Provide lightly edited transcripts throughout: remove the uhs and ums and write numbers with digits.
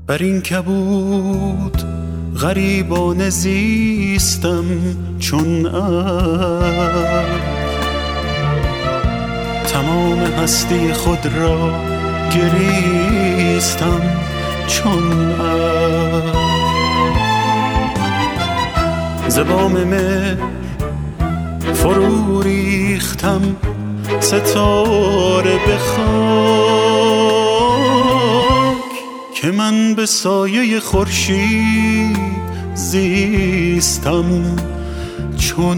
بر این کبود غریبانه زیستم چون تمام هستی خود را گریستم چون ز بام مهر فرو ریختم ستاره به خاک که من به سایه خورشید زیستم چون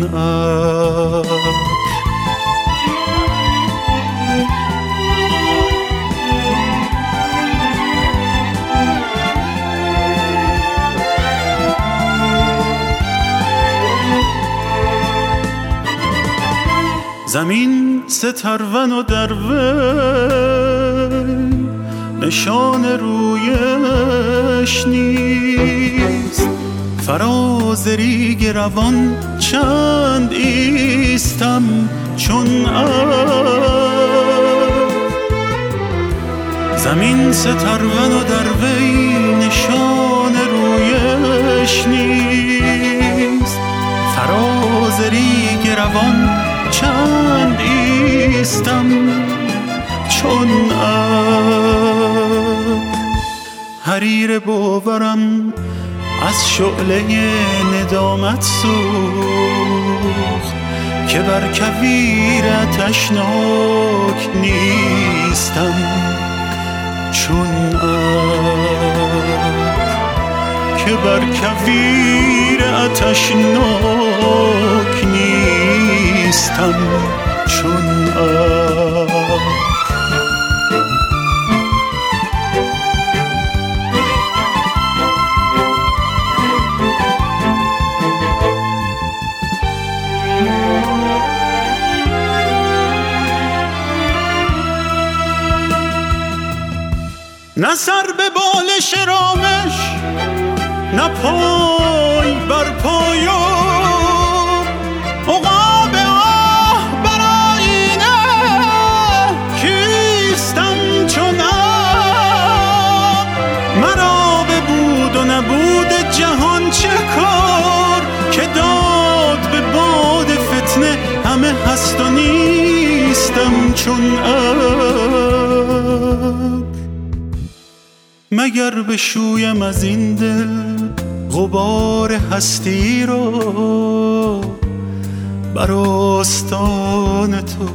زمین سترون و در وی نشان رویش نیست، فراز ریگ روان چند ایستم چون زمین سترون و در وی نشان رویش نیست، فراز ریگ روان چند ایستم چون حریر باورم از شعله ندامت سوخت که بر کویر آتشناک نیستم چون که بر کویر آتشناک نیستم چون نه سر به بالش رامش، نه پای بر پای عقاب آه بر آینه کیستم چون مرا به بود و نبود جهان چه کار که داد به باد فتنه همه هست و نیستم چون مگر بشویم از این دل غبار هستی را بر آستان تو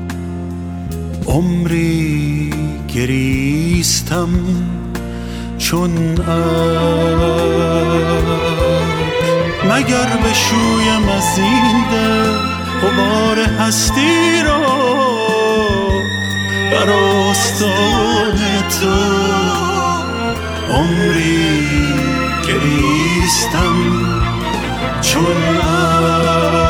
عمری گریستم چون مگر بشویم از این دل غبار هستی را بر آستان تو عمری گریستم چون